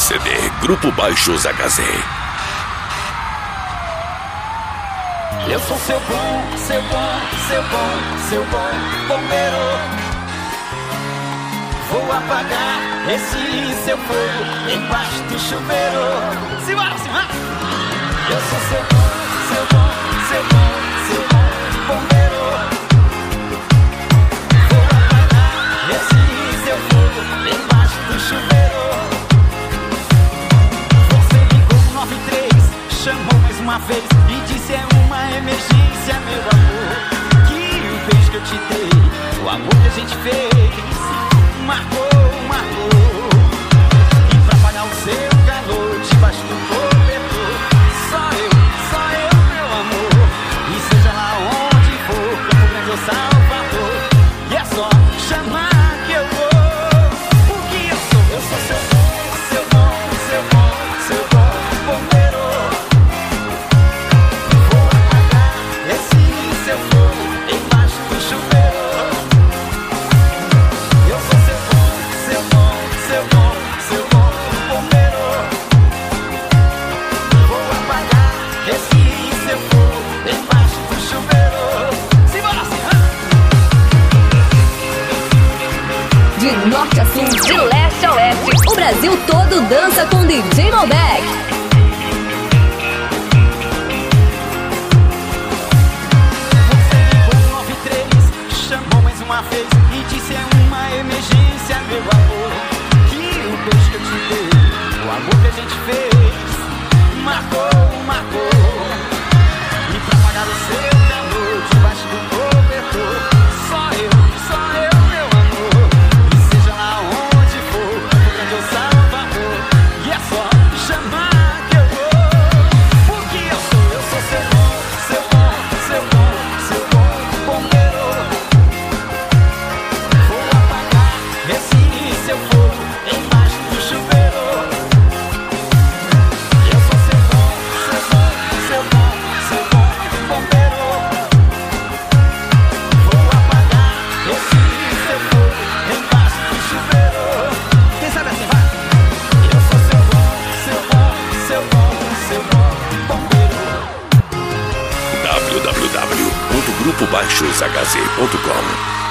CD Grupo Baixos HZ. Eu sou seu bom bombeiro. Vou apagar esse seu fogo embaixo do chuveiro. Simbora, simbora! Eu sou seu bom bombeiro. Vou apagar esse seu fogo embaixo do chuveiro. Você ligou 93, chamou mais uma vez e disse é uma emergência, meu amor. Que o beijo que eu te dei, o amor que a gente fez, marcou. E pra apagar o seu calor debaixo do cobertor, só eu, meu amor. E seja lá onde for, Campo Grande ou Salvador, e é só chamar que eu vou. O que eu sou? Eu sou seu bom bombeiro. Vou apagar esse seu fogo embaixo do chuveiro. Eu sou seu bom bombeiro. Vou apagar esse seu fogo embaixo do chuveiro. Simbora, De norte a sul, de leste a oeste, o Brasil todo dança com DJ Malbec. Chamou mais uma vez e disse é uma emergência, meu amor. Que o beijo que eu te dei, o amor que a gente fez, marcou. E pra apagar o seu calor debaixo do cobertor, só eu, meu amor. E seja lá onde for, Campo Grande ou Salvador, e é só chamar que eu vou. Porque eu sou seu bom bombeiro. Esse seu fogo embaixo do chuveiro. Eu sou seu bom bombeiro. Vou apagar esse seu fogo embaixo do chuveiro. Quem sabe assim vai? Eu sou seu bom bombeiro. www.grupobaixoshz.com